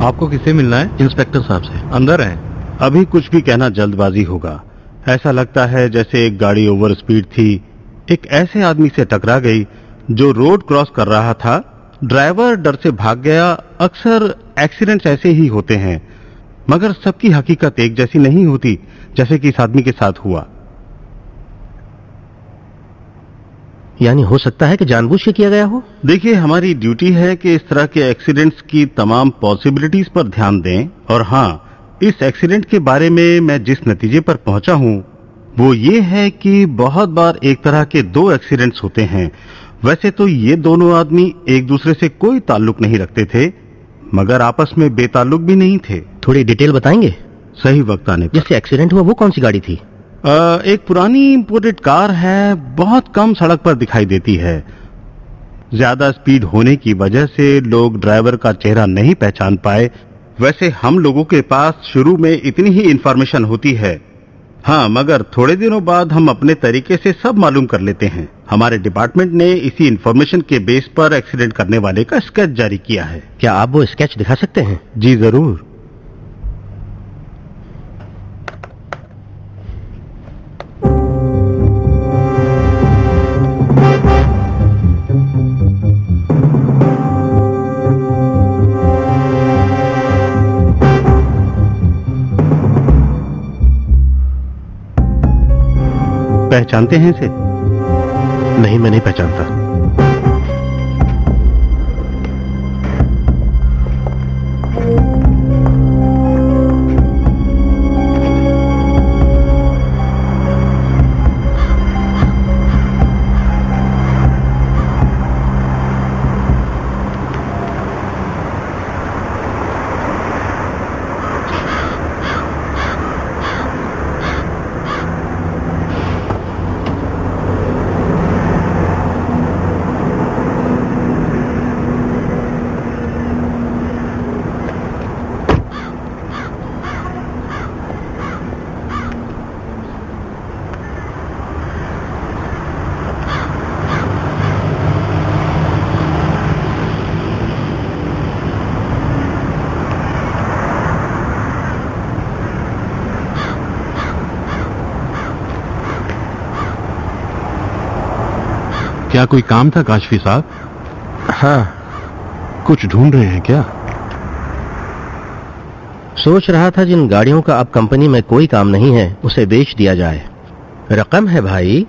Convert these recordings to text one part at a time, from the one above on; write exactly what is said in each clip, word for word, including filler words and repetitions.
आपको किससे मिलना है? इंस्पेक्टर साहब से। अंदर हैं। अभी कुछ भी कहना जल्दबाजी होगा। ऐसा लगता है जैसे एक गाड़ी ओवर स्पीड थी, एक ऐसे आदमी से टकरा गई जो रोड क्रॉस कर रहा था। ड्राइवर डर से भाग गया। अक्सर एक्सीडेंट्स ऐसे ही होते हैं, मगर सबकी हकीकत एक जैसी नहीं होती, जैसे कि इस आदमी के साथ हुआ। यानी हो सकता है कि जानबूझ के किया गया हो? देखिए, हमारी ड्यूटी है कि इस तरह के एक्सीडेंट्स की तमाम पॉसिबिलिटीज पर ध्यान दें। और हाँ, इस एक्सीडेंट के बारे में मैं जिस नतीजे पर पहुंचा हूं वो ये है कि बहुत बार एक तरह के दो एक्सीडेंट्स होते हैं। वैसे तो ये दोनों आदमी एक दूसरे से कोई ताल्लुक नहीं रखते थे, मगर आपस में बेताल्लुक भी नहीं थे। थोड़ी डिटेल बताएंगे? सही वक्त आने पर। जिससे एक्सीडेंट हुआ वो कौन सी गाड़ी थी? आ, एक पुरानी इंपोर्टेड कार है, बहुत कम सड़क पर दिखाई देती है। ज्यादा स्पीड होने की वजह से लोग ड्राइवर का चेहरा नहीं पहचान पाए। वैसे हम लोगों के पास शुरू में इतनी ही इंफॉर्मेशन होती है, हाँ, मगर थोड़े दिनों बाद हम अपने तरीके से सब मालूम कर लेते हैं। हमारे डिपार्टमेंट ने इसी इंफॉर्मेशन के बेस पर एक्सीडेंट करने वाले का स्केच जारी किया है। क्या आप वो स्केच दिखा सकते हैं? जी जरूर। पहचानते हैं इसे? नहीं, मैं नहीं पहचानता। क्या कोई काम था काशफी साहब? हाँ। कुछ ढूंढ रहे हैं क्या? सोच रहा था जिन गाड़ियों का अब कंपनी में कोई काम नहीं है उसे बेच दिया जाए। रकम है भाई।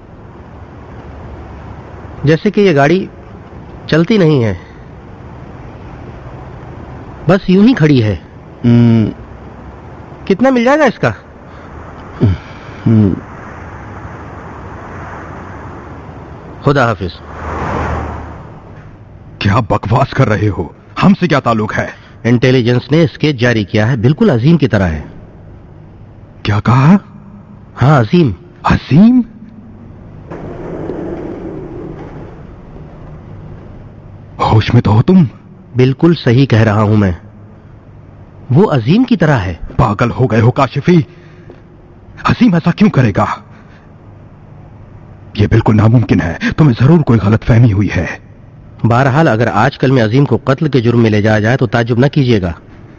जैसे कि ये गाड़ी चलती नहीं है, बस यूं ही खड़ी है। कितना मिल जाएगा इसका? खुदा हाफिज। क्या बकवास कर रहे हो? हमसे क्या ताल्लुक है? इंटेलिजेंस ने स्केच जारी किया है, बिल्कुल अजीम की तरह है। क्या कहा? हाँ, अजीम। अजीम? होश में तो हो तुम? बिल्कुल सही कह रहा हूं मैं, वो अजीम की तरह है। पागल हो गए हो काशिफी? अजीम ऐसा क्यों करेगा? यह बिल्कुल नामुमकिन है। तुम्हें जरूर कोई गलतफहमी हुई है। बहरहाल अगर आजकल में अजीम को कत्ल के जुर्म में ले जाया जाए तो ताज्जुब न कीजिएगा।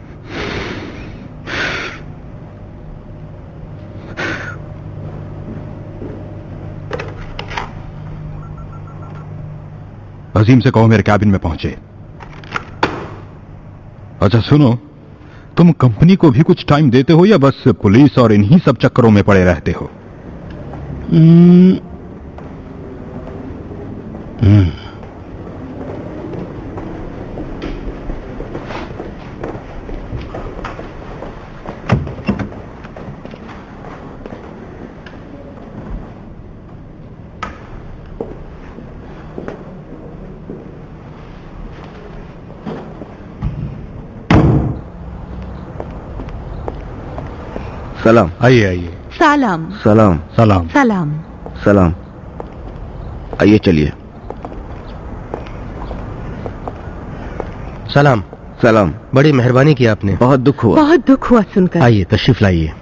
अजीम से कहो मेरे कैबिन में पहुंचे। अच्छा सुनो, तुम कंपनी को भी कुछ टाइम देते हो या बस पुलिस और इन्हीं सब चक्करों में पड़े रहते हो? हम्म सलाम। आइए आइए। सलाम सलाम। सलाम। सलाम सलाम। आइए चलिए। सलाम। सलाम। बड़ी मेहरबानी की आपने। बहुत दुख हुआ। बहुत दुख हुआ सुनकर। आइए तशरीफ लाइए।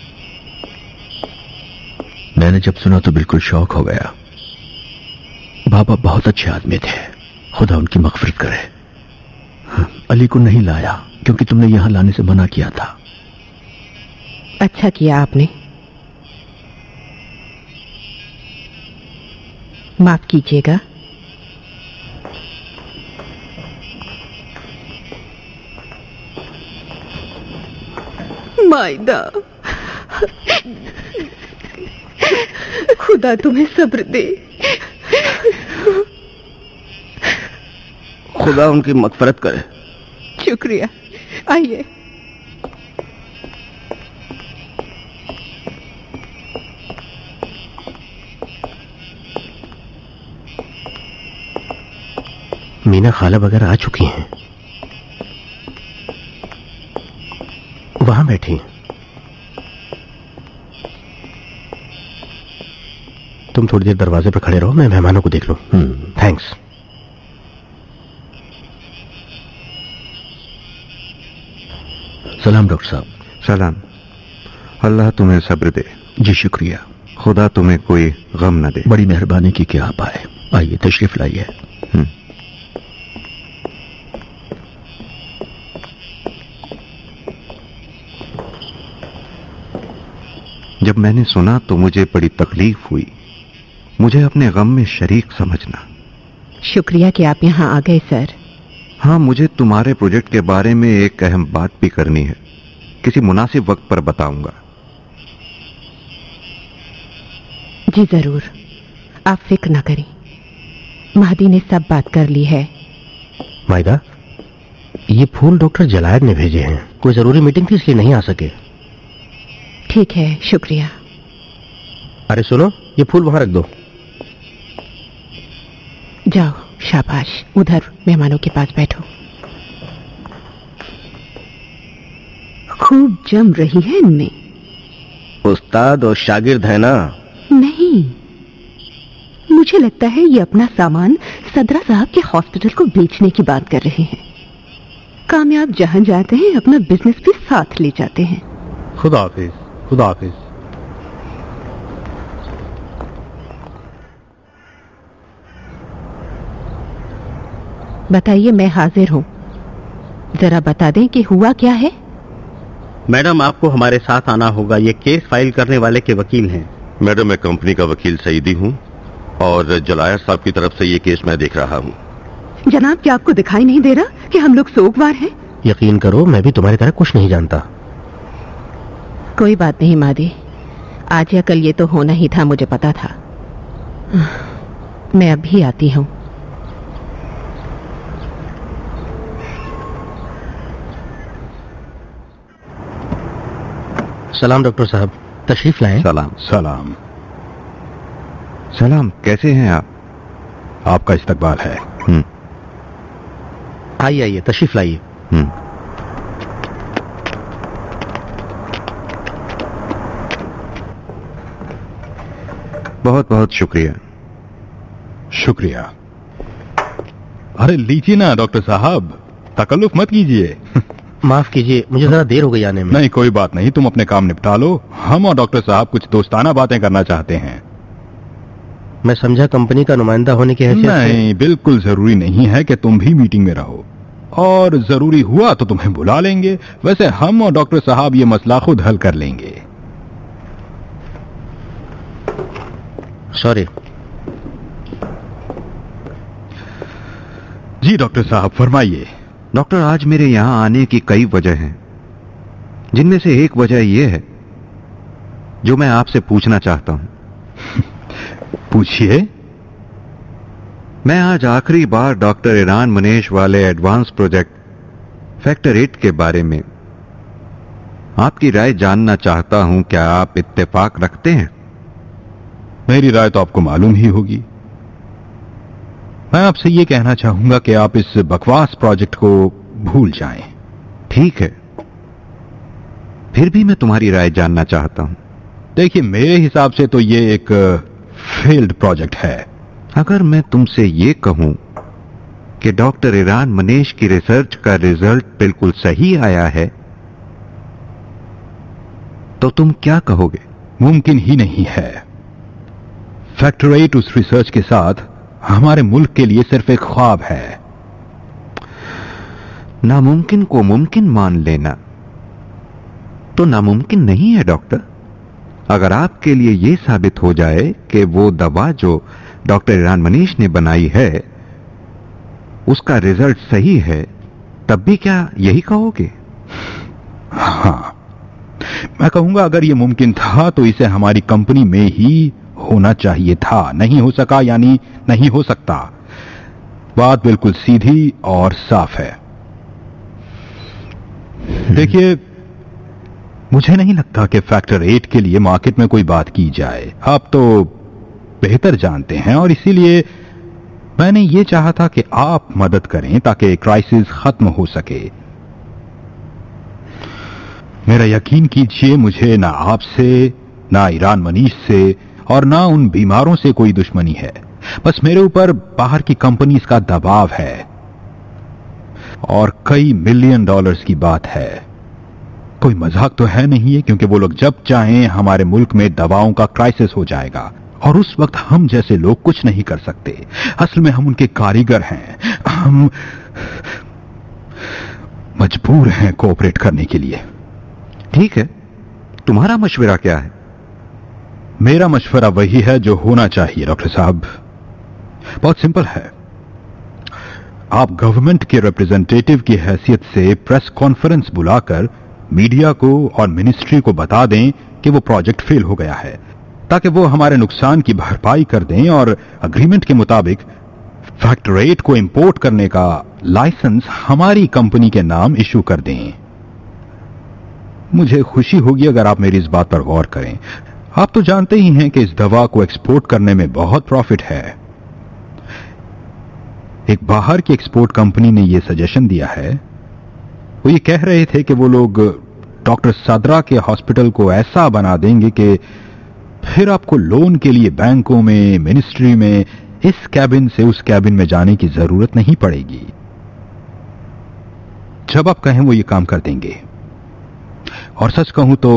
मैंने जब सुना तो बिल्कुल शॉक हो गया। बाबा बहुत अच्छे आदमी थे, खुदा उनकी मगफिरत करे। अली को नहीं लाया क्योंकि तुमने यहां लाने से मना किया था। अच्छा किया आपने। माफ कीजिएगा। मायदा, खुदा तुम्हें सब्र दे। खुदा उनकी मगफरत करे। शुक्रिया, आइए। मीना खाला वगैरह आ चुकी हैं, वहां बैठी हैं। तुम थोड़ी देर दरवाजे पर खड़े रहो, मैं मेहमानों को देख लूं। थैंक्स। सलाम डॉक्टर साहब। सलाम। अल्लाह तुम्हें सब्र दे। जी शुक्रिया। खुदा तुम्हें कोई गम न दे। बड़ी मेहरबानी की कि आप आए। आइए तशरीफ लाइए। जब मैंने सुना तो मुझे बड़ी तकलीफ हुई। मुझे अपने गम में शरीक समझना। शुक्रिया कि आप यहाँ आ गए सर। हाँ, मुझे तुम्हारे प्रोजेक्ट के बारे में एक अहम बात भी करनी है। किसी मुनासिब वक्त पर बताऊंगा। जी जरूर, आप फिक्र ना करें, महदी ने सब बात कर ली है। मायदा, ये फूल डॉक्टर जलायद ने भेजे हैं। कोई जरूरी मीटिंग थी इसलिए नहीं आ सके। ठीक है, शुक्रिया। अरे सुनो, ये फूल वहां रख दो। जाओ, शाबाश, उधर मेहमानों के पास बैठो। खूब जम रही है इनमें। उस्ताद और शागिर्द है ना? नहीं, मुझे लगता है ये अपना सामान सदरा साहब के हॉस्पिटल को बेचने की बात कर रहे हैं। कामयाब जहां जाते हैं अपना बिजनेस भी साथ ले जाते हैं। खुदा हाफिज। खुदा हाफिज। बताइए, मैं हाजिर हूं। जरा बता दें कि हुआ क्या है। मैडम, आपको हमारे साथ आना होगा। ये केस फाइल करने वाले के वकील हैं। मैडम, मैं कंपनी का वकील सईदी हूँ और जलायर साहब की तरफ से ये केस मैं देख रहा हूँ। जनाब, क्या आपको दिखाई नहीं दे रहा कि हम लोग सोगवार हैं? यकीन करो, मैं भी तुम्हारी तरह कुछ नहीं जानता। कोई बात नहीं मादी, आज या कल ये तो होना ही था, मुझे पता था। मैं अभी आती हूँ। सलाम डॉक्टर साहब, तशरीफ लाएं। सलाम। सलाम। सलाम, कैसे हैं आप? आपका इस्तकबाल है। हम्म आइए आइए, तशरीफ लाइए। हम्म बहुत बहुत शुक्रिया। शुक्रिया। अरे लीजिए ना डॉक्टर साहब, तकल्लुफ मत कीजिए। माफ कीजिए, मुझे जरा देर हो गई आने में। नहीं, कोई बात नहीं, तुम अपने काम निपटा लो। हम और डॉक्टर साहब कुछ दोस्ताना बातें करना चाहते हैं। मैं समझा कंपनी का नुमाइंदा होने की हैसियत से। नहीं, बिल्कुल जरूरी नहीं है कि तुम भी मीटिंग में रहो, और जरूरी हुआ तो तुम्हें बुला लेंगे। वैसे हम और डॉक्टर साहब ये मसला खुद हल कर लेंगे। सॉरी। जी डॉक्टर साहब, फरमाइए। डॉक्टर, आज मेरे यहाँ आने की कई वजह हैं, जिनमें से एक वजह यह है जो मैं आपसे पूछना चाहता हूं। पूछिए। मैं आज आखिरी बार डॉक्टर ईरान मनेश वाले एडवांस प्रोजेक्ट फैक्टर एट के बारे में आपकी राय जानना चाहता हूं। क्या आप इत्तेफाक रखते हैं? मेरी राय तो आपको मालूम ही होगी। मैं आपसे ये कहना चाहूंगा कि आप इस बकवास प्रोजेक्ट को भूल जाएं। ठीक है, फिर भी मैं तुम्हारी राय जानना चाहता हूं। देखिए, मेरे हिसाब से तो ये एक फेल्ड प्रोजेक्ट है। अगर मैं तुमसे ये कहूं कि डॉक्टर ईरान मनेश की रिसर्च का रिजल्ट बिल्कुल सही आया है, तो तुम क्या कहोगे? मुमकिन ही नहीं है। फैक्टर एट उस रिसर्च के साथ हमारे मुल्क के लिए सिर्फ एक ख्वाब है। नामुमकिन को मुमकिन मान लेना तो नामुमकिन नहीं है डॉक्टर। अगर आपके लिए यह साबित हो जाए कि वो दवा जो डॉक्टर ईरान मनीष ने बनाई है उसका रिजल्ट सही है, तब भी क्या यही कहोगे? हाँ, मैं कहूंगा अगर यह मुमकिन था तो इसे हमारी कंपनी में ही होना चाहिए था। नहीं हो सका यानी नहीं हो सकता। बात बिल्कुल सीधी और साफ है। देखिए, मुझे नहीं लगता कि फैक्टर एट के लिए मार्केट में कोई बात की जाए। आप तो बेहतर जानते हैं और इसीलिए मैंने ये चाहा था कि आप मदद करें ताकि क्राइसिस खत्म हो सके। मेरा यकीन कीजिए, मुझे ना आपसे, ना ईरान मनीष से और ना उन बीमारों से कोई दुश्मनी है। बस मेरे ऊपर बाहर की कंपनीज का दबाव है और कई मिलियन डॉलर्स की बात है। कोई मजाक तो है नहीं है, क्योंकि वो लोग जब चाहें हमारे मुल्क में दवाओं का क्राइसिस हो जाएगा और उस वक्त हम जैसे लोग कुछ नहीं कर सकते। असल में हम उनके कारीगर हैं। हम मजबूर हैं कोऑपरेट करने के लिए। ठीक है, तुम्हारा मशवरा क्या है? मेरा मशवरा वही है जो होना चाहिए डॉक्टर साहब। बहुत सिंपल है। आप गवर्नमेंट के रिप्रेजेंटेटिव की हैसियत से प्रेस कॉन्फ्रेंस बुलाकर मीडिया को और मिनिस्ट्री को बता दें कि वो प्रोजेक्ट फेल हो गया है, ताकि वो हमारे नुकसान की भरपाई कर दें और अग्रीमेंट के मुताबिक फैक्टर एट को इंपोर्ट करने का लाइसेंस हमारी कंपनी के नाम इशू कर दें। मुझे खुशी होगी अगर आप मेरी इस बात पर गौर करें। आप तो जानते ही हैं कि इस दवा को एक्सपोर्ट करने में बहुत प्रॉफिट है। एक बाहर की एक्सपोर्ट कंपनी ने यह सजेशन दिया है। वो ये कह रहे थे कि वो लोग डॉक्टर सदरा के हॉस्पिटल को ऐसा बना देंगे कि फिर आपको लोन के लिए बैंकों में, मिनिस्ट्री में इस कैबिन से उस कैबिन में जाने की जरूरत नहीं पड़ेगी। जब आप कहें वो ये काम कर देंगे। और सच कहूं तो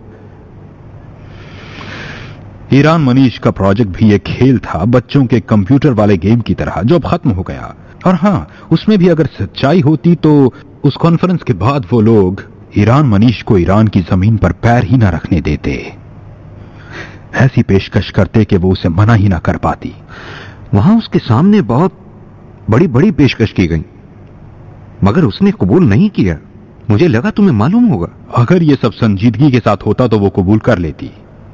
ईरान मनीष का प्रोजेक्ट भी एक खेल था, बच्चों के कंप्यूटर वाले गेम की तरह, जो अब खत्म हो गया। और हां, उसमें भी अगर सच्चाई होती तो उस कॉन्फ्रेंस के बाद वो लोग ईरान मनीष को ईरान की जमीन पर पैर ही ना रखने देते। ऐसी पेशकश करते कि वो उसे मना ही ना कर पाती। वहां उसके सामने बहुत बड़ी बड़ी पेशकश की गई, मगर उसने कबूल नहीं किया। मुझे लगा तुम्हें मालूम होगा। अगर ये सब संजीदगी के साथ होता तो वो कबूल कर लेती।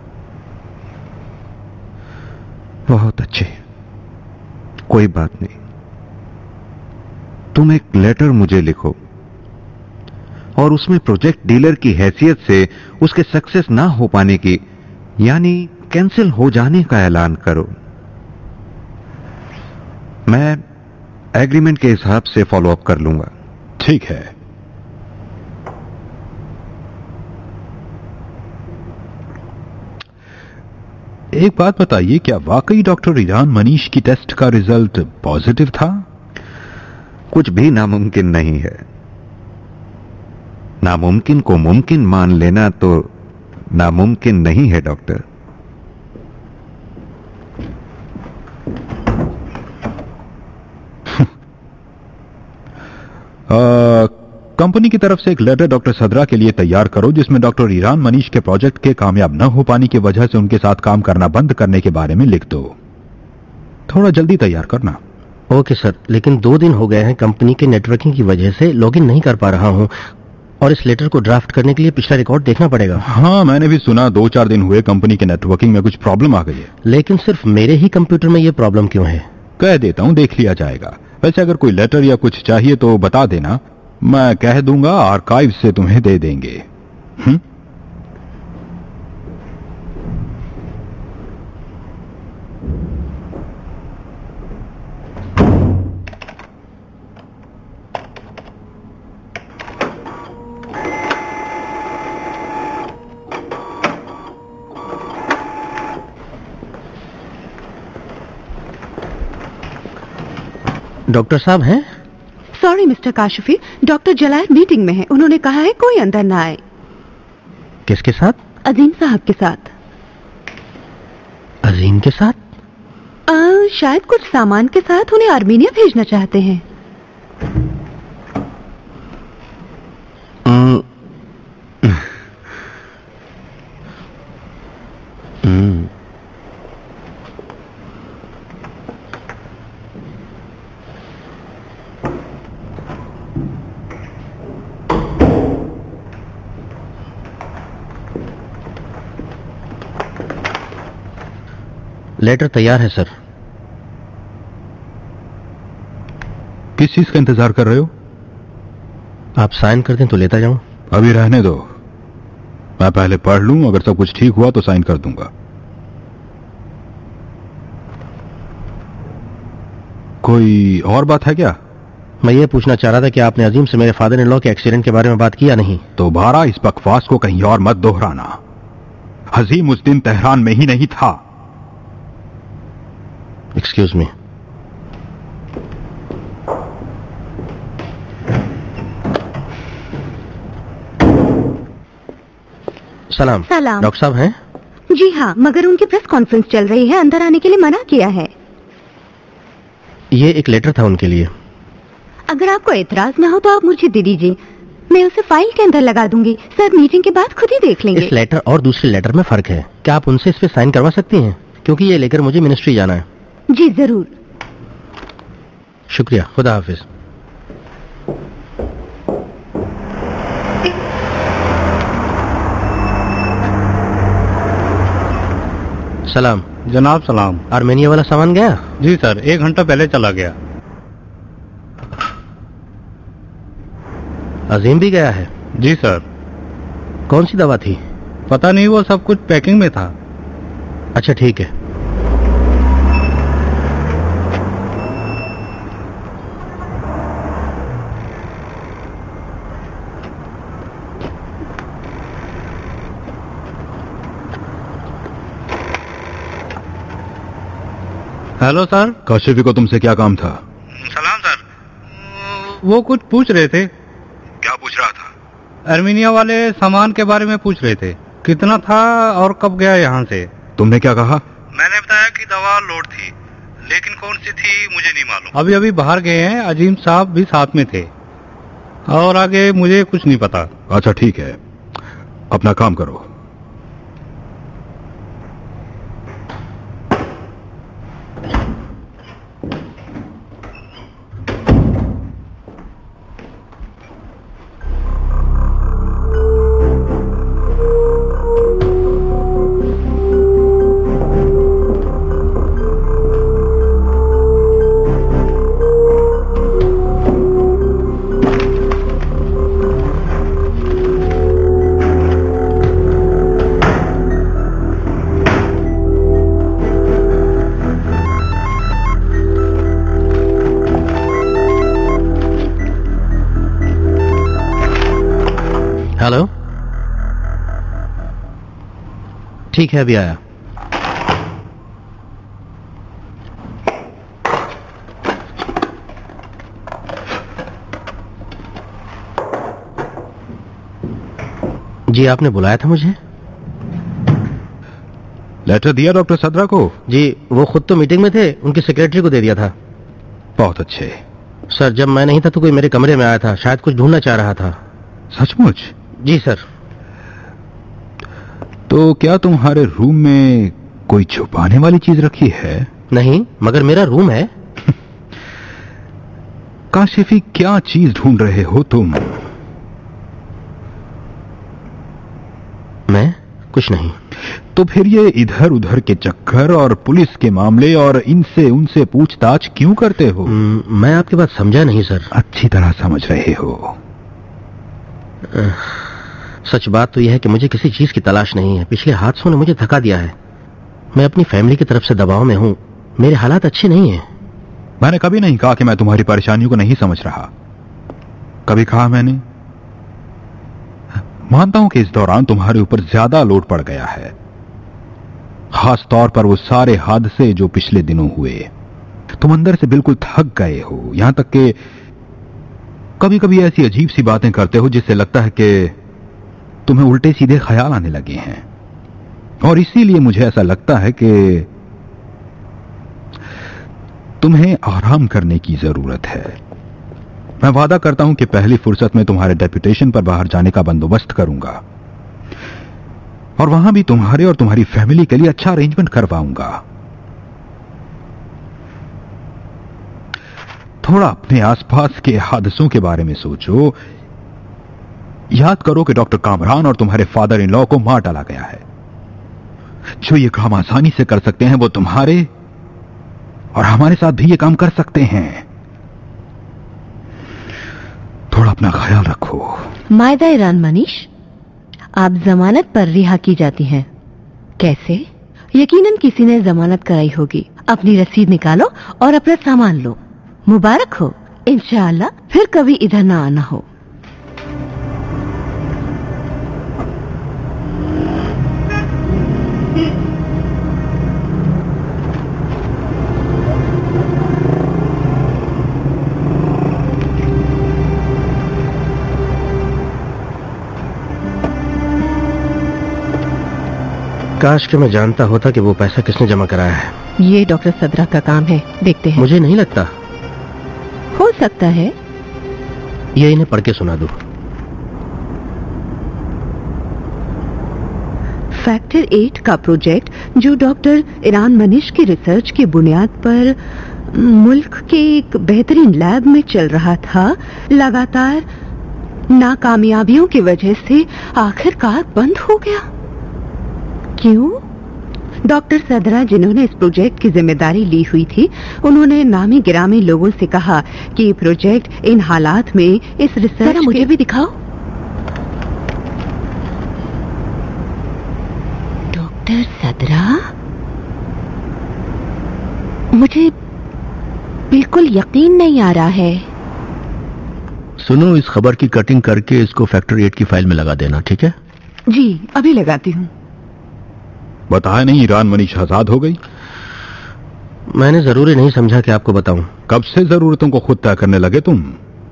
बहुत अच्छे, कोई बात नहीं। तुम एक लेटर मुझे लिखो और उसमें प्रोजेक्ट डीलर की हैसियत से उसके सक्सेस ना हो पाने की यानी कैंसिल हो जाने का ऐलान करो। मैं एग्रीमेंट के हिसाब से फॉलो अप कर लूंगा। ठीक है। एक बात बताइए, क्या वाकई डॉक्टर ईरान मनीष की टेस्ट का रिजल्ट पॉजिटिव था? कुछ भी नामुमकिन नहीं है। नामुमकिन को मुमकिन मान लेना तो नामुमकिन नहीं है डॉक्टर। कंपनी की तरफ से एक लेटर डॉक्टर सदरा के लिए तैयार करो जिसमें डॉक्टर ईरान मनीष के प्रोजेक्ट के कामयाब न हो पाने की वजह से उनके साथ काम करना बंद करने के बारे में लिख दो। थोड़ा जल्दी तैयार करना। ओके सर, लेकिन दो दिन हो गए हैं कंपनी के नेटवर्किंग की वजह से लॉगिन नहीं कर पा रहा हूं और इस लेटर को ड्राफ्ट करने के लिए पिछला रिकॉर्ड देखना पड़ेगा। हाँ, मैंने भी सुना दो चार दिन हुए कंपनी के नेटवर्किंग में कुछ प्रॉब्लम आ गई है। लेकिन सिर्फ मेरे ही कंप्यूटर में यह प्रॉब्लम क्यों है? कह देता हूं, देख लिया जाएगा। वैसे अगर कोई लेटर या कुछ चाहिए तो बता देना, मैं कह दूंगा आर्काइव से तुम्हें दे देंगे। हुँ? डॉक्टर साहब हैं? Sorry mister Kashifi, doctor Jalal meeting में है। उन्होंने कहा है कोई अंदर ना आए। किसके साथ? अजीम साहब के साथ। अजीम के साथ? आ, शायद कुछ सामान के साथ उन्हें आर्मेनिया भेजना चाहते हैं। हम्म, हम्म, लेटर तैयार है सर। किस चीज का इंतजार कर रहे हो? आप साइन कर दें तो लेता जाऊं। अभी रहने दो, मैं पहले पढ़ लूं, अगर सब कुछ ठीक हुआ तो साइन कर दूंगा। कोई और बात है क्या? मैं ये पूछना चाह रहा था कि आपने अजीम से मेरे फादर इन लॉ के एक्सीडेंट के बारे में बात किया नहीं? दोबारा इस बकवास को कहीं और मत दोहराना। अजीम उस दिन तेहरान में ही नहीं था। Excuse me. सलाम। सलाम। डॉक्टर साहब हैं? जी हाँ, मगर उनकी प्रेस कॉन्फ्रेंस चल रही है, अंदर आने के लिए मना किया है। ये एक लेटर था उनके लिए। अगर आपको एतराज ना हो तो आप मुझे दे दीजिए, मैं उसे फाइल के अंदर लगा दूंगी। सर मीटिंग के बाद खुद ही देख लेंगे। इस लेटर और दूसरे लेटर में फर्क है। क्या आप उनसे इस पे साइन करवा सकती हैं? क्योंकि ये लेकर मुझे मिनिस्ट्री जाना है। जी जरूर। शुक्रिया, खुदा हाफिज। सलाम। जनाब सलाम। आर्मेनिया वाला सामान गया? जी सर, एक घंटा पहले चला गया। अजीम भी गया है? जी सर। कौन सी दवा थी? पता नहीं, वो सब कुछ पैकिंग में था। अच्छा ठीक है। Hello sir. काशिफी को तुमसे क्या काम था? सलाम सर। वो कुछ पूछ रहे थे। क्या पूछ रहा था? आर्मेनिया वाले सामान के बारे में पूछ रहे थे, कितना था और कब गया यहाँ से। तुमने क्या कहा? मैंने बताया कि दवा लोड थी, लेकिन कौन सी थी मुझे नहीं मालूम। अभी अभी बाहर गए हैं, अजीम साहब भी साथ में थे, और आगे मुझे कुछ नहीं पता। अच्छा ठीक है, अपना काम करो। हेलो, ठीक है अभी आया। जी आपने बुलाया था मुझे? लेटर दिया डॉक्टर सदरा को? जी, वो खुद तो मीटिंग में थे, उनकी सेक्रेटरी को दे दिया था। बहुत अच्छे। सर जब मैं नहीं था तो कोई मेरे कमरे में आया था, शायद कुछ ढूंढना चाह रहा था। सचमुच? जी सर। तो क्या तुम्हारे रूम में कोई छुपाने वाली चीज रखी है? नहीं, मगर मेरा रूम है। काशिफी, क्या चीज ढूंढ रहे हो तुम? मैं कुछ नहीं। तो फिर ये इधर उधर के चक्कर और पुलिस के मामले और इनसे उनसे पूछताछ क्यों करते हो? म, मैं आपकी बात समझा नहीं सर। अच्छी तरह समझ रहे हो। सच बात तो यह है कि मुझे किसी चीज की तलाश नहीं है। पिछले हादसों ने मुझे थका दिया है। मैं अपनी फैमिली की तरफ से दबाव में हूं, मेरे हालात अच्छे नहीं हैं। मैंने कभी नहीं कहा कि मैं तुम्हारी परेशानियों को नहीं समझ रहा। कभी कहा मैंने? मानता हूं कि इस दौरान तुम्हारे ऊपर ज्यादा लोड पड़ गया है, खास तौर पर वो सारे हादसे जो पिछले दिनों हुए। तुम अंदर से बिल्कुल थक गए हो, यहां तक कि कभी कभी ऐसी अजीब सी बातें करते हो जिससे लगता है कि तुम्हें उल्टे सीधे ख्याल आने लगे हैं। और इसीलिए मुझे ऐसा लगता है कि तुम्हें आराम करने की जरूरत है। मैं वादा करता हूं कि पहली फुर्सत में तुम्हारे डेप्यूटेशन पर बाहर जाने का बंदोबस्त करूंगा और वहां भी तुम्हारे और तुम्हारी फैमिली के लिए अच्छा अरेंजमेंट करवाऊंगा। थोड़ा अपने आसपास के हादसों के बारे में सोचो। याद करो कि डॉक्टर कामरान और तुम्हारे फादर इन लॉ को मार डाला गया है। जो ये काम आसानी से कर सकते हैं वो तुम्हारे और हमारे साथ भी ये काम कर सकते हैं। थोड़ा अपना ख्याल रखो। मायदा ईरान मनीष, आप जमानत पर रिहा की जाती हैं। कैसे? यकीनन किसी ने जमानत कराई होगी। अपनी रसीद निकालो और अपना सामान लो। मुबारक हो। इंशाअल्लाह फिर कभी इधर ना आना हो। काश कि मैं जानता होता कि वो पैसा किसने जमा कराया है। ये डॉक्टर सदरा का काम है, देखते हैं। मुझे नहीं लगता। हो सकता है। ये इन्हें पढ़ के सुना दो। फैक्टर एट का प्रोजेक्ट जो डॉक्टर ईरान मनीष की रिसर्च की बुनियाद पर मुल्क के एक बेहतरीन लैब में चल रहा था, लगातार नाकामयाबियों की वजह से आखिरकार बंद हो गया। क्यों? डॉक्टर सदरा जिन्होंने इस प्रोजेक्ट की जिम्मेदारी ली हुई थी, उन्होंने नामी गिरामी लोगों से कहा कि ये प्रोजेक्ट इन हालात में इस रिसर्च मुझे के... भी दिखाओ। डॉक्टर सदरा, मुझे बिल्कुल यकीन नहीं आ रहा है। सुनो, इस खबर की कटिंग करके इसको फैक्टर एट की फाइल में लगा देना, ठीक है? जी, अभी लगाती हूँ। बताया नहीं ईरान मनीष आजाद हो गई? मैंने जरूरी नहीं समझा कि आपको बताऊं। कब से जरूरतों को खुद तय करने लगे तुम?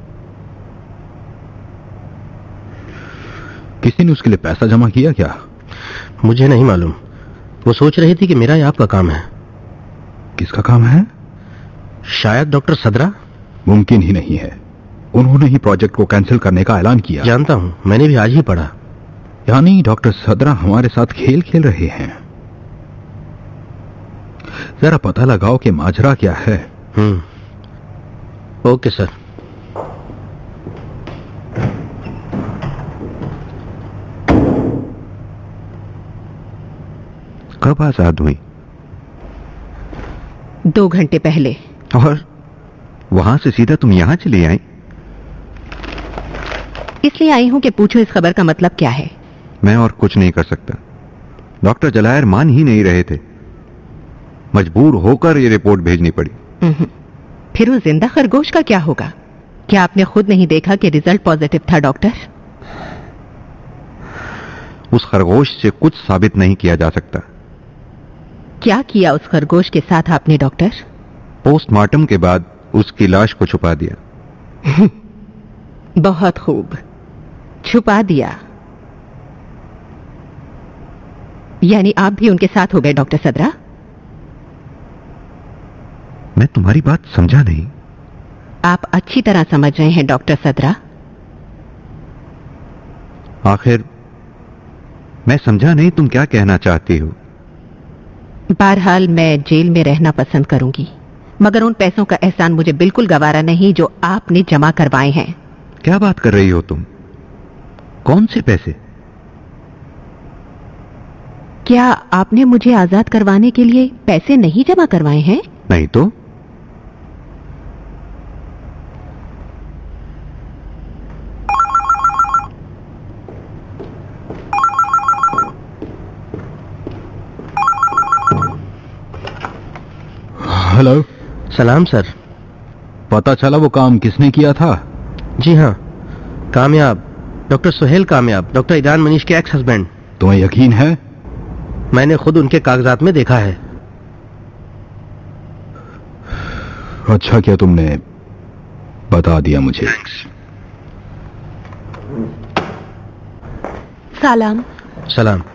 किसी ने उसके लिए पैसा जमा किया क्या? मुझे नहीं मालूम। वो सोच रही थी कि मेरा या आपका काम है। किसका काम है? शायद डॉक्टर सदरा। मुमकिन ही नहीं है। उन्होंने ही प्रोजेक्ट को कैंसिल करने का ऐलान किया। जानता हूं, मैंने भी आज ही पढ़ा। यानी डॉक्टर सदरा हमारे साथ खेल खेल रहे हैं। जरा पता लगाओ कि माजरा क्या है। Hmm okay sir. कब आजाद हुई? दो घंटे पहले। और वहां से सीधा तुम यहां चली आई? इसलिए आई हूं कि पूछो इस खबर का मतलब क्या है। मैं और कुछ नहीं कर सकता। डॉक्टर जलायर मान ही नहीं रहे थे। मजबूर होकर ये रिपोर्ट भेजनी पड़ी। फिर वो जिंदा खरगोश का क्या होगा? क्या आपने खुद नहीं देखा कि रिजल्ट पॉजिटिव था डॉक्टर? उस खरगोश से कुछ साबित नहीं किया जा सकता। क्या किया उस खरगोश के साथ आपने डॉक्टर? पोस्टमार्टम के बाद उसकी लाश को छुपा दिया। बहुत खूब, छुपा दिया। यानी आप भी उनके साथ हो गए डॉक्टर सदरा? मैं तुम्हारी बात समझा नहीं। आप अच्छी तरह समझ रहे हैं डॉक्टर सदरा। आखिर मैं समझा नहीं तुम क्या कहना चाहती हो। बहरहाल मैं जेल में रहना पसंद करूंगी, मगर उन पैसों का एहसान मुझे बिल्कुल गवारा नहीं जो आपने जमा करवाए हैं। क्या बात कर रही हो तुम? कौन से पैसे? क्या आपने मुझे आजाद करवाने के लिए पैसे नहीं जमा करवाए हैं? नहीं तो। हेलो। सलाम सर। पता चला वो काम किसने किया था? जी हाँ, कामयाब, डॉक्टर सुहेल कामयाब, डॉक्टर ईरान मनीष के एक्स हस्बैंड। तुम्हें यकीन है? मैंने खुद उनके कागजात में देखा है। अच्छा किया तुमने बता दिया मुझे। सलाम। सलाम।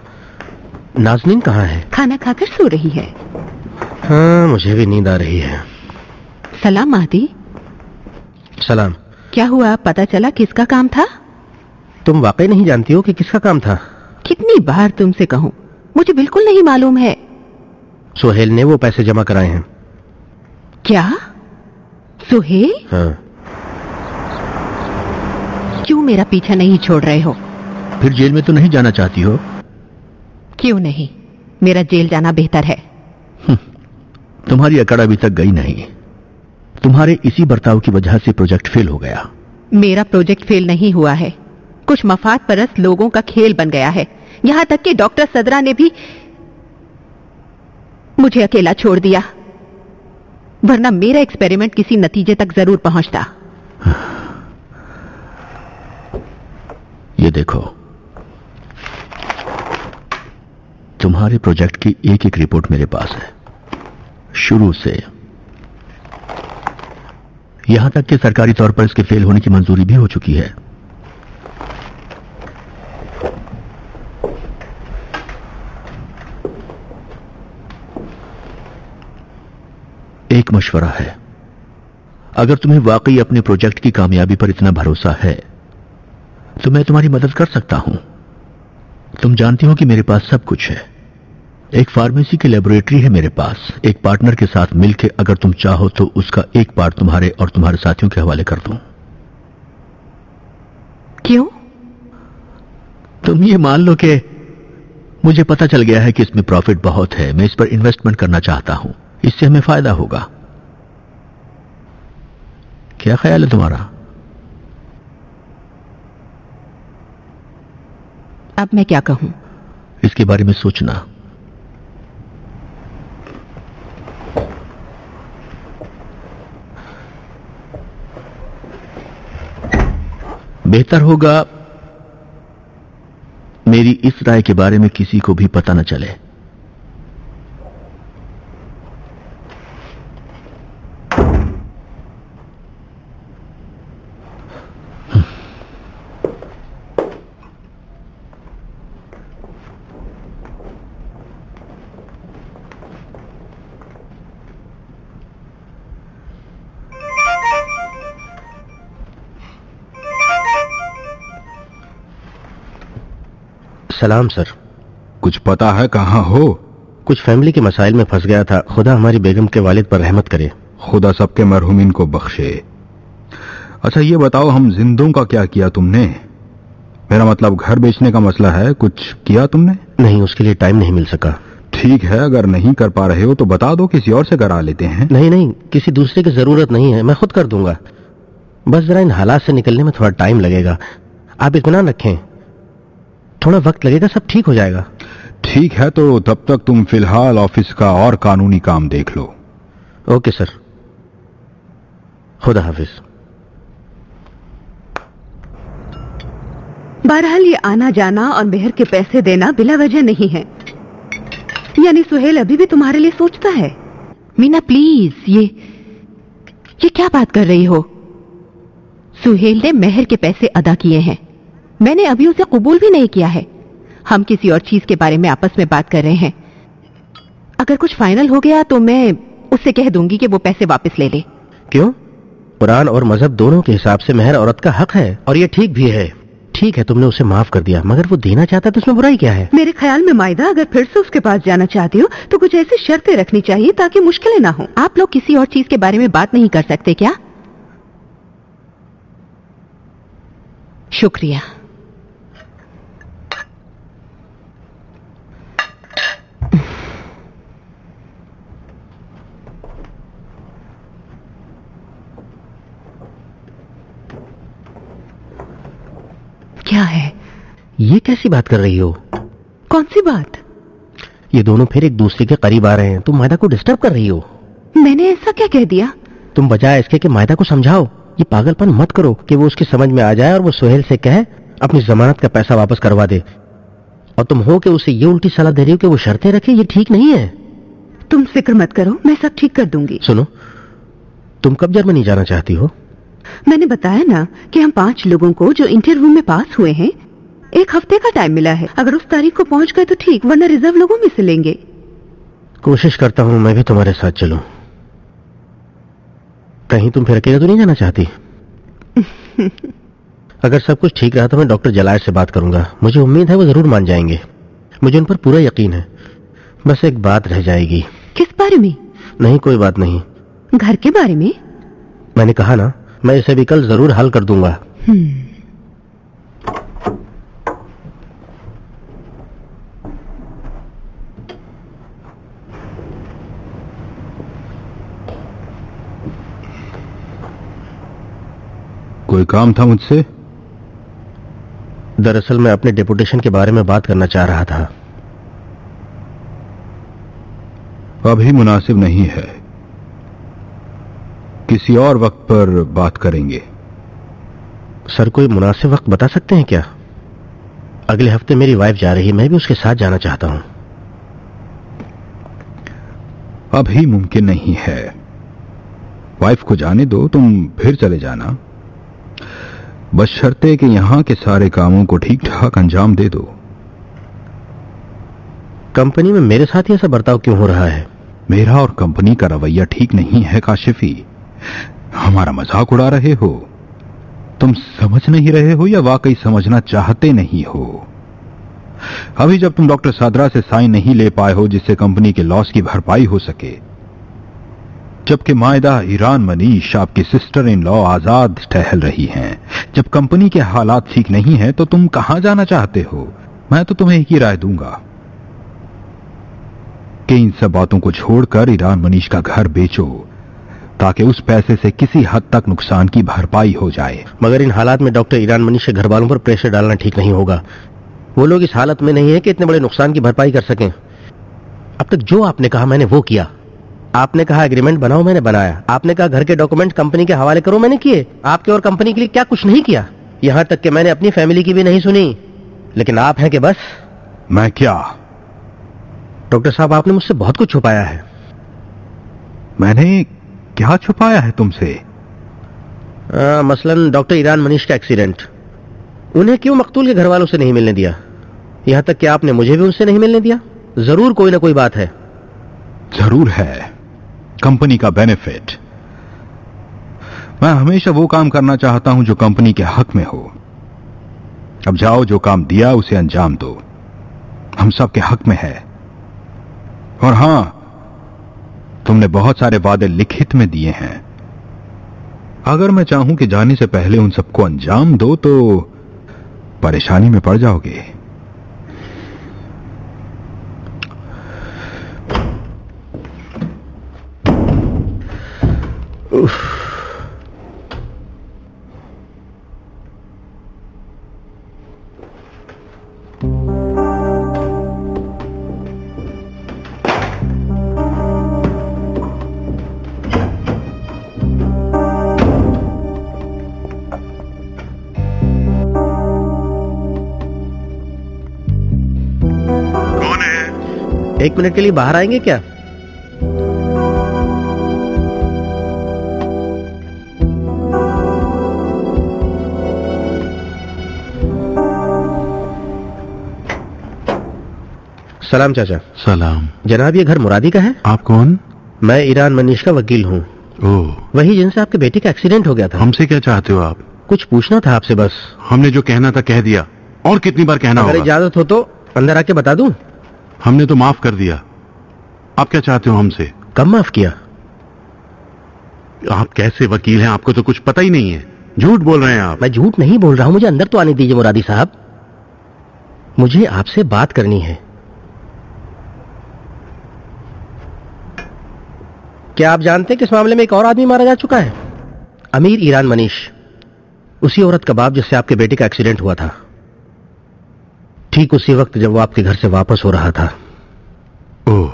नाजनीन कहाँ है? खाना खाकर सो रही है। हाँ, मुझे भी नींद आ रही है। सलाम महदी। सलाम। क्या हुआ, पता चला किसका काम था? तुम वाकई नहीं जानती हो कि किसका काम था? कितनी बार तुमसे कहूं, मुझे बिल्कुल नहीं मालूम है। सुहेल ने वो पैसे जमा कराए हैं। क्या? सुहेल? हाँ। क्यों मेरा पीछा नहीं छोड़ रहे हो? फिर जेल में तो नहीं जाना चाहती हो? क्यों नहीं, मेरा जेल जाना बेहतर है। तुम्हारी अकड़ अभी तक गई नहीं। तुम्हारे इसी बर्ताव की वजह से प्रोजेक्ट फेल हो गया। मेरा प्रोजेक्ट फेल नहीं हुआ है, कुछ मफाद परस्त लोगों का खेल बन गया है। यहां तक कि डॉक्टर सदरा ने भी मुझे अकेला छोड़ दिया, वरना मेरा एक्सपेरिमेंट किसी नतीजे तक जरूर पहुंचता। ये देखो, तुम्हारे प्रोजेक्ट की एक एक रिपोर्ट मेरे पास है, शुरू से यहां तक कि सरकारी तौर पर इसके फेल होने की मंजूरी भी हो चुकी है। एक मशवरा है, अगर तुम्हें वाकई अपने प्रोजेक्ट की कामयाबी पर इतना भरोसा है तो मैं तुम्हारी मदद कर सकता हूं। तुम जानती हो कि मेरे पास सब कुछ है। एक फार्मेसी की लेबोरेटरी है मेरे पास। एक पार्टनर के साथ मिलकर अगर तुम चाहो तो उसका एक पार्ट तुम्हारे और तुम्हारे साथियों के हवाले कर दूं। क्यों? तुम ये मान लो कि मुझे पता चल गया है कि इसमें प्रॉफिट बहुत है, मैं इस पर इन्वेस्टमेंट करना चाहता हूं, इससे हमें फायदा होगा। क्या ख्याल है तुम्हारा? अब मैं क्या कहूं? इसके बारे में सोचना। बेहतर होगा मेरी इस राय के बारे में किसी को भी पता न चले। सलाम सर। कुछ पता है कहां हो? कुछ फैमिली के मसाइल में फंस गया था। खुदा हमारी बेगम के वालिद पर रहमत करे। खुदा सबके मरहुमीन को बख्शे। अच्छा ये बताओ, हम जिंदों का क्या किया तुमने? मेरा मतलब घर बेचने का मसला है, कुछ किया तुमने? नहीं, उसके लिए टाइम नहीं मिल सका। ठीक है, अगर नहीं कर पा रहे हो तो बता दो, किसी और से करा लेते हैं। नहीं नहीं, किसी दूसरे की जरूरत नहीं है, मैं खुद कर दूंगा। बस जरा इन हालात से निकलने में थोड़ा टाइम लगेगा। आप इत्मीनान रखें, थोड़ा वक्त लगेगा, सब ठीक हो जाएगा। ठीक है, तो तब तक तुम फिलहाल ऑफिस का और कानूनी काम देख लो। ओके सर, खुदा हाफिज। बहरहाल ये आना जाना और मेहर के पैसे देना बिला वजह नहीं है। यानी सुहेल अभी भी तुम्हारे लिए सोचता है? मीना प्लीज, ये ये क्या बात कर रही हो? सुहेल ने मेहर के पैसे अदा किए हैं, मैंने अभी उसे कबूल भी नहीं किया है। हम किसी और चीज के बारे में आपस में बात कर रहे हैं। अगर कुछ फाइनल हो गया तो मैं उससे कह दूंगी कि वो पैसे वापस ले ले। क्यों? कुरान और मजहब दोनों के हिसाब से मेहर औरत का हक है, और ये ठीक भी है। ठीक है, तुमने उसे माफ कर दिया, मगर वो देना चाहता तो उसमें बुराई क्या है? मेरे ख्याल में मायदा, अगर फिर से उसके पास जाना चाहती हो तो कुछ ऐसी शर्तें रखनी चाहिए ताकि मुश्किलें ना हो। आप लोग किसी और चीज के बारे में बात नहीं कर सकते क्या? शुक्रिया। क्या है? ये कैसी बात कर रही हो? कौन सी बात? ये दोनों फिर एक दूसरे के करीब आ रहे हैं, तुम मायदा को डिस्टर्ब कर रही हो। मैंने ऐसा क्या कह दिया? तुम बजाय इसके कि मायदा को समझाओ, ये पागलपन मत करो कि वो उसकी समझ में आ जाए और वो सुहेल से कहे अपनी जमानत का पैसा वापस करवा दे, और तुम हो कि उसे ये उल्टी सलाह दे रही हो कि वो शर्तें रखे। ये ठीक नहीं है। तुम फिक्र मत करो, मैं सब ठीक कर दूंगी। सुनो, तुम कब जर्मनी जाना चाहती हो? मैंने बताया ना कि हम पांच लोगों को जो इंटरव्यू में पास हुए हैं एक हफ्ते का टाइम मिला है। अगर उस तारीख को पहुंच गए तो ठीक, वरना रिजर्व लोगों में से लेंगे। कोशिश करता हूं मैं भी तुम्हारे साथ चलूं। कहीं तुम फिर अकेले तो नहीं जाना चाहती? अगर सब कुछ ठीक रहा तो मैं डॉक्टर जलायर से बात करूंगा। मुझे उम्मीद है वो जरूर मान जाएंगे। मुझे उन पर पूरा यकीन है। बस एक बात रह जाएगी। किस बारे में? नहीं, कोई बात नहीं। घर के बारे में? मैंने कहा ना, मैं इसे भी कल जरूर हल कर दूंगा। कोई काम था मुझसे? दरअसल मैं अपने डेपुटेशन के बारे में बात करना चाह रहा था। अभी मुनासिब नहीं है, किसी और वक्त पर बात करेंगे। सर, कोई मुनासिब वक्त बता सकते हैं क्या? अगले हफ्ते मेरी वाइफ जा रही है, मैं भी उसके साथ जाना चाहता हूं। अभी मुमकिन नहीं है। वाइफ को जाने दो, तुम फिर चले जाना। बशर्ते कि यहां के सारे कामों को ठीक ठाक अंजाम दे दो। कंपनी में मेरे साथ ही ऐसा बर्ताव क्यों हो रहा है? मेरा और कंपनी का रवैया ठीक नहीं है काशिफी। हमारा मजाक उड़ा रहे हो? तुम समझ नहीं रहे हो या वाकई समझना चाहते नहीं हो? अभी जब तुम डॉक्टर सादरा से साइन नहीं ले पाए हो जिससे कंपनी के लॉस की भरपाई हो सके, जबकि मायदा ईरान मनीश आपकी सिस्टर इन लॉ आजाद टहल रही हैं, जब कंपनी के हालात ठीक नहीं है, तो तुम कहां जाना चाहते हो? मैं तो तुम्हें एक ही राय दूंगा कि इन सब बातों को छोड़कर ईरान मनीश का घर बेचो, ताकि उस पैसे से किसी हद तक नुकसान की भरपाई हो जाए। मगर इन हालात में डॉक्टर ईरान मनीश के घर वालों पर प्रेशर डालना ठीक नहीं होगा। वो लोग इस हालत में नहीं है कि इतने बड़े नुकसान की भरपाई कर सकें। अब तक जो आपने कहा मैंने वो किया। आपने कहा एग्रीमेंट बनाओ, मैंने बनाया। आपने कहा घर के डॉक्यूमेंट कंपनी के हवाले करो, मैंने किए। आपके और कंपनी के लिए क्या कुछ नहीं किया? यहां तक कि मैंने अपनी फैमिली की भी नहीं सुनी। लेकिन आप हैं कि बस। मैं क्या? डॉक्टर साहब, आपने मुझसे बहुत कुछ छुपाया है। मैंने क्या छुपाया है तुमसे? आ, मसलन डॉक्टर ईरान मनीश का एक्सीडेंट। उन्हें क्यों मकतूल के घर वालों से नहीं मिलने दिया? यहां तक कि आपने मुझे भी उनसे नहीं मिलने दिया। जरूर कोई ना कोई बात है। जरूर है, कंपनी का बेनिफिट। मैं हमेशा वो काम करना चाहता हूं जो कंपनी के हक में हो। अब जाओ, जो काम दिया उसे अंजाम दो। हम सब के हक में है। और हां, तुमने बहुत सारे वादे लिखित में दिए हैं। अगर मैं चाहूं कि जाने से पहले उन सबको अंजाम दो तो परेशानी में पड़ जाओगे। उफ। एक मिनट के लिए बाहर आएंगे क्या? सलाम चाचा। सलाम। जनाब, ये घर मुरादी का है? आप कौन? मैं ईरान मनीश का वकील हूँ। ओह, वही जिनसे आपके बेटे का एक्सीडेंट हो गया था। हमसे क्या चाहते हो आप? कुछ पूछना था आपसे बस। हमने जो कहना था कह दिया, और कितनी बार कहना अगर होगा? इजाजत हो तो अंदर आके बता दूं? हमने तो माफ कर दिया। आप क्या चाहते हो हमसे? कब माफ किया? आप कैसे वकील हैं? आपको तो कुछ पता ही नहीं है। झूठ बोल रहे हैं आप। मैं झूठ नहीं बोल रहा हूं। मुझे अंदर तो आने दीजिए मुरादी साहब। मुझे आपसे बात करनी है। क्या आप जानते हैं कि इस मामले में एक और आदमी मारा जा चुका है? अमीर ईरान मनीश, उसी औरत का बाप जिससे आपके बेटे का एक्सीडेंट हुआ था। ठीक उसी वक्त जब वो आपके घर से वापस हो रहा था। ओह,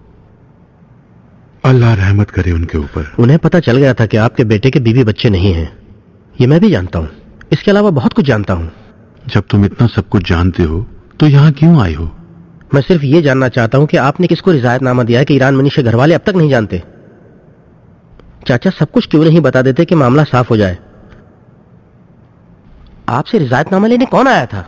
अल्लाह रहमत करे उनके ऊपर। उन्हें पता चल गया था कि आपके बेटे के बीवी बच्चे नहीं हैं। ये मैं भी जानता हूं। इसके अलावा बहुत कुछ जानता हूं। जब तुम इतना सब कुछ जानते हो तो यहां क्यों आए हो? मैं सिर्फ ये जानना चाहता हूं कि आपने किसको रिजायतनामा दिया है कि ईरान मनीष के घर वाले अब तक नहीं जानते। चाचा, सब कुछ क्यों नहीं बता देते कि मामला साफ हो जाए? आपसे रिजायतनामा लेने कौन आया था?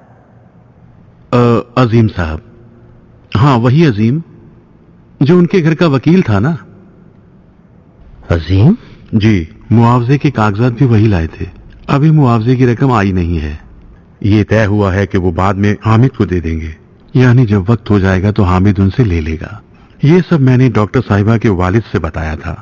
आ, अजीम साहब। हाँ, वही अजीम जो उनके घर का वकील था ना। अजीम? जी, मुआवजे के कागजात भी वही लाए थे। अभी मुआवजे की रकम आई नहीं है। ये तय हुआ है कि वो बाद में हामिद को दे देंगे, यानी जब वक्त हो जाएगा तो हामिद उनसे ले लेगा। ये सब मैंने डॉक्टर साहिबा के वालिद से बताया था।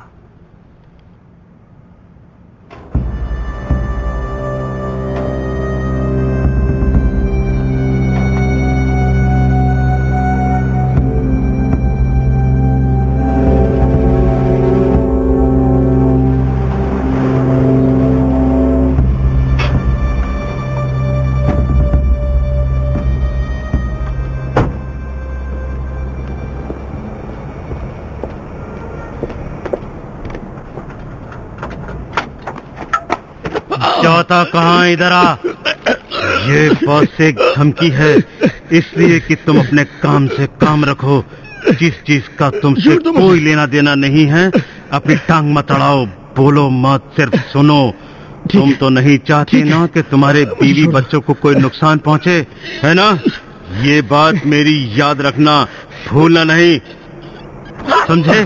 जाता कहाँ, इधर आ। ये बॉस से धमकी है, इसलिए कि तुम अपने काम से काम रखो। जिस चीज का तुमसे कोई लेना देना नहीं है, अपनी टांग मत अड़ाओ, बोलो मत, सिर्फ सुनो। तुम तो नहीं चाहते ना कि तुम्हारे बीवी बच्चों को कोई नुकसान पहुंचे, है ना? ये बात मेरी याद रखना, भूलना नहीं, समझे?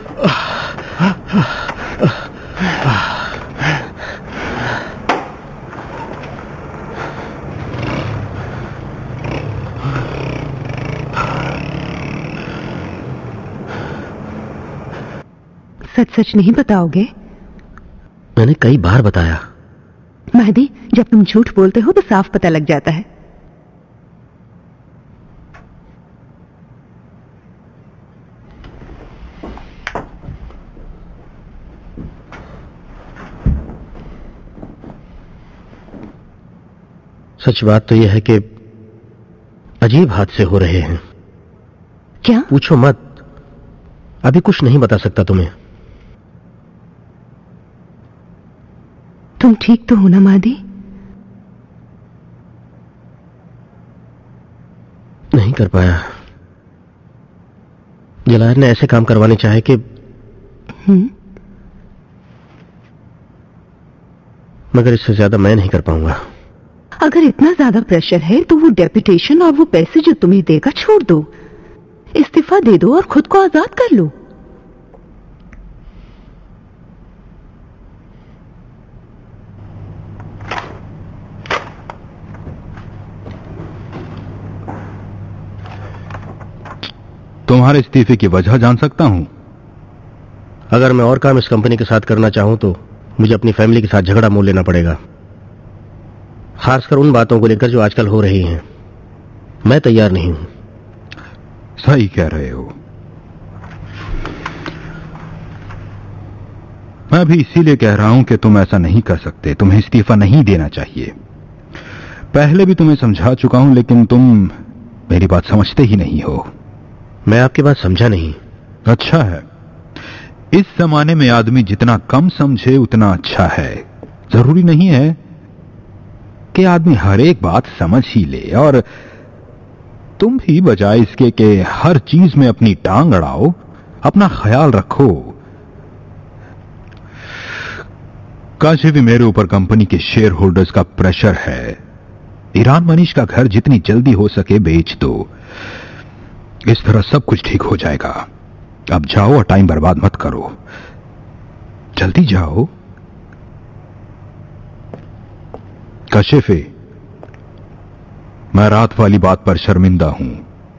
सच सच नहीं बताओगे? मैंने कई बार बताया। महदी, जब तुम झूठ बोलते हो तो साफ पता लग जाता है। सच बात तो यह है कि अजीब हादसे हो रहे हैं। क्या? पूछो मत, अभी कुछ नहीं बता सकता तुम्हें। तुम ठीक तो हो ना मादी? नहीं कर पाया। जलायर ने ऐसे काम करवाने चाहे कि हम्म मगर इससे ज्यादा मैं नहीं कर पाऊंगा। अगर इतना ज्यादा प्रेशर है तो वो डेपुटेशन और वो पैसे जो तुम्हें देगा छोड़ दो, इस्तीफा दे दो और खुद को आजाद कर लो। तुम्हारे इस्तीफे की वजह जान सकता हूं? अगर मैं और काम इस कंपनी के साथ करना चाहूं तो मुझे अपनी फैमिली के साथ झगड़ा मोल लेना पड़ेगा, खासकर उन बातों को लेकर जो आजकल हो रही हैं। मैं तैयार नहीं हूं। सही कह रहे हो। मैं भी इसीलिए कह रहा हूं कि तुम ऐसा नहीं कर सकते। तुम्हें इस्तीफा नहीं देना चाहिए। पहले भी तुम्हें समझा चुका हूं, लेकिन तुम मेरी बात समझते ही नहीं हो। मैं आपकी बात समझा नहीं। अच्छा है, इस जमाने में आदमी जितना कम समझे उतना अच्छा है। जरूरी नहीं है कि आदमी हर एक बात समझ ही ले, और तुम भी बजाय इसके कि हर चीज में अपनी टांग अड़ाओ, अपना ख्याल रखो। काशी भी मेरे ऊपर कंपनी के शेयर होल्डर्स का प्रेशर है। ईरान मनीष का घर जितनी जल्दी हो सके बेच दो, इस तरह सब कुछ ठीक हो जाएगा। अब जाओ और टाइम बर्बाद मत करो, जल्दी जाओ। काशिफे, मैं रात वाली बात पर शर्मिंदा हूं।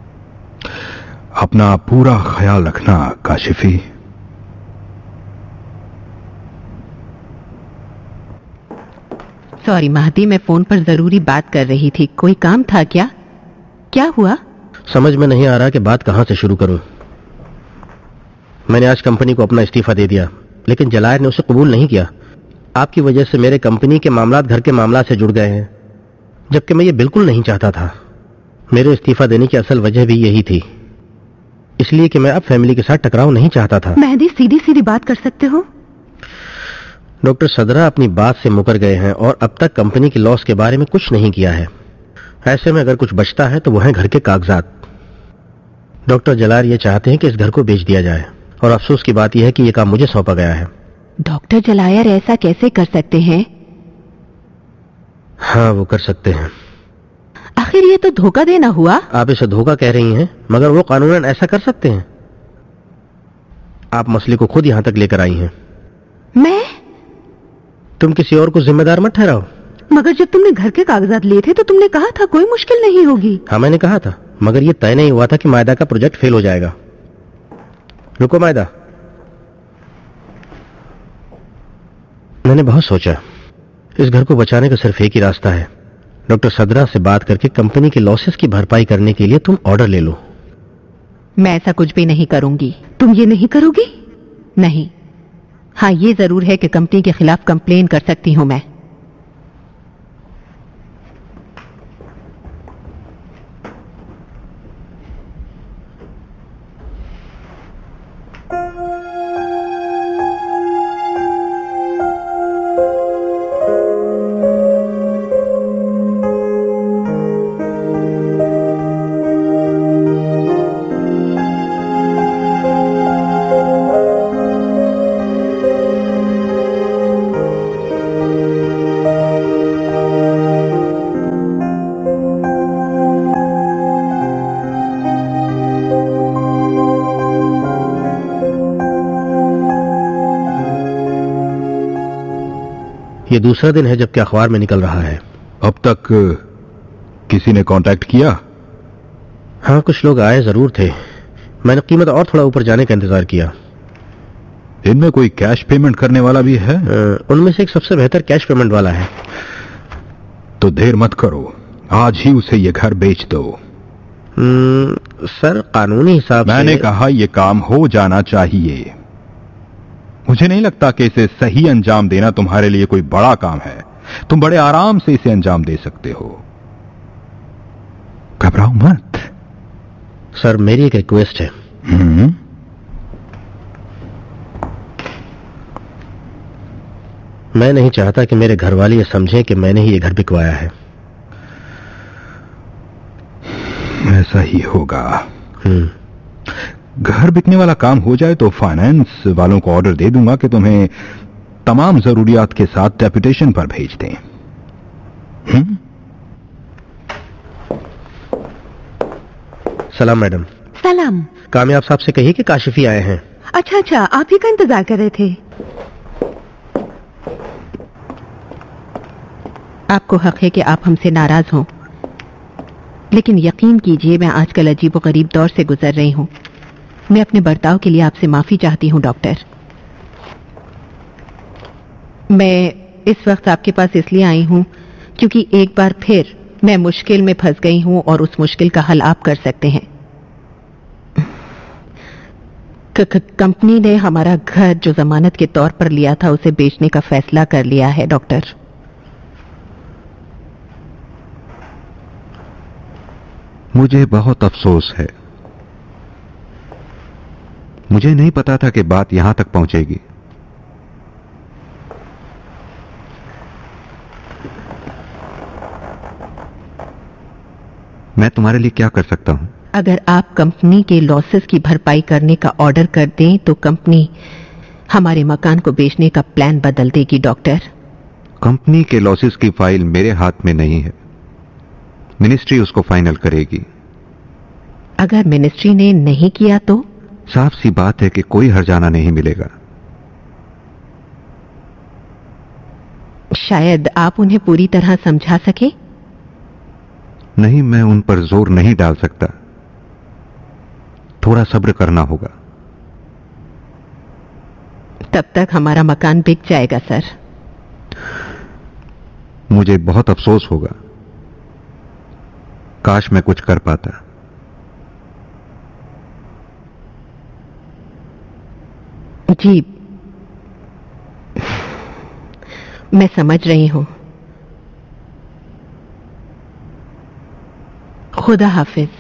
अपना पूरा ख्याल रखना काशिफी। सॉरी महदी, मैं फोन पर जरूरी बात कर रही थी। कोई काम था क्या? क्या हुआ? समझ में नहीं आ रहा कि बात कहां से शुरू करूं। मैंने आज कंपनी को अपना इस्तीफा दे दिया, लेकिन जलायर ने उसे कबूल नहीं किया। आपकी वजह से मेरे कंपनी के मामलात घर के मामला से जुड़ गए हैं, जबकि मैं ये बिल्कुल नहीं चाहता था। मेरे इस्तीफा देने की असल वजह भी यही थी, इसलिए कि मैं अब फैमिली के साथ टकराव नहीं चाहता था। महदी, सीधी सीधी बात कर सकते हो। डॉक्टर सदरा अपनी बात से मुकर गए हैं और अब तक कंपनी की लॉस के बारे में कुछ नहीं किया है। ऐसे में अगर कुछ बचता है तो वो है घर के कागजात। डॉक्टर जलायर ये चाहते हैं कि इस घर को बेच दिया जाए, और अफसोस की बात यह है कि यह काम मुझे सौंपा गया है। डॉक्टर जलायर ऐसा कैसे कर सकते हैं? हाँ, वो कर सकते हैं। आखिर ये तो धोखा देना हुआ। आप इसे धोखा कह रही हैं, मगर वो कानूनन ऐसा कर सकते हैं। आप मसले को खुद यहां तक लेकर आई हैं। मैं? तुम किसी और को जिम्मेदार मत ठहराओ। मगर जब तुमने घर के कागजात लिए थे तो तुमने कहा था कोई मुश्किल नहीं होगी। हाँ मैंने कहा था, मगर ये तय नहीं हुआ था कि मायदा का प्रोजेक्ट फेल हो जाएगा। रुको मायदा, मैंने बहुत सोचा। इस घर को बचाने का सिर्फ एक ही रास्ता है। डॉक्टर सदरा से बात करके कंपनी के लॉसेस की भरपाई करने के लिए तुम ऑर्डर ले लो। मैं ऐसा कुछ भी नहीं करूंगी। तुम ये नहीं करोगी? नहीं। हाँ, ये जरूर है कि कंपनी के खिलाफ कंप्लेन कर सकती हूं मैं। ये दूसरा दिन है जबकि अखबार में निकल रहा है। अब तक किसी ने कांटेक्ट किया? हाँ, कुछ लोग आए जरूर थे। मैंने कीमत और थोड़ा ऊपर जाने का इंतजार किया। इनमें कोई कैश पेमेंट करने वाला भी है? उनमें से एक सबसे बेहतर कैश पेमेंट वाला है। तो देर मत करो, आज ही उसे ये घर बेच दो। सर, कानूनी हिसाब से मैंने कहा ये काम हो जाना चाहिए। मुझे नहीं लगता कि इसे सही अंजाम देना तुम्हारे लिए कोई बड़ा काम है। तुम बड़े आराम से इसे अंजाम दे सकते हो। घबराओ मत। सर, मेरी एक रिक्वेस्ट है। हम्म मैं नहीं चाहता कि मेरे घर वाले ये समझें कि मैंने ही ये घर बिकवाया है। ऐसा ही होगा। हम्म घर बिकने वाला काम हो जाए तो फाइनेंस वालों को ऑर्डर दे दूंगा कि तुम्हें तमाम जरूरियात के साथ डेपुटेशन पर भेज दें। हम्म? सलाम मैडम। सलाम। कामयाब साहब से कहिए कि काशिफी आए हैं। अच्छा अच्छा, आप ही का इंतजार कर रहे थे। आपको हक है कि आप हमसे नाराज हों, लेकिन यकीन कीजिए मैं आजकल अजीबोगरीब दौर से गुजर रही हूं। मैं अपने बर्ताव के लिए आपसे माफी चाहती हूं डॉक्टर। मैं इस वक्त आपके पास इसलिए आई हूं क्योंकि एक बार फिर मैं मुश्किल में फंस गई हूं और उस मुश्किल का हल आप कर सकते हैं। कंपनी ने हमारा घर जो जमानत के तौर पर लिया था उसे बेचने का फैसला कर लिया है डॉक्टर। मुझे बहुत अफसोस है। मुझे नहीं पता था कि बात यहां तक पहुंचेगी। मैं तुम्हारे लिए क्या कर सकता हूं? अगर आप कंपनी के लॉसेस की भरपाई करने का ऑर्डर कर दें तो कंपनी हमारे मकान को बेचने का प्लान बदल देगी डॉक्टर। कंपनी के लॉसेस की फाइल मेरे हाथ में नहीं है। मिनिस्ट्री उसको फाइनल करेगी। अगर मिनिस्ट्री ने नहीं किया तो? साफ सी बात है कि कोई हर्जाना नहीं मिलेगा। शायद आप उन्हें पूरी तरह समझा सके। नहीं, मैं उन पर जोर नहीं डाल सकता। थोड़ा सब्र करना होगा। तब तक हमारा मकान बिक जाएगा सर। मुझे बहुत अफसोस होगा। काश मैं कुछ कर पाता। जी, मैं समझ रही हूं। खुदा हाफिज।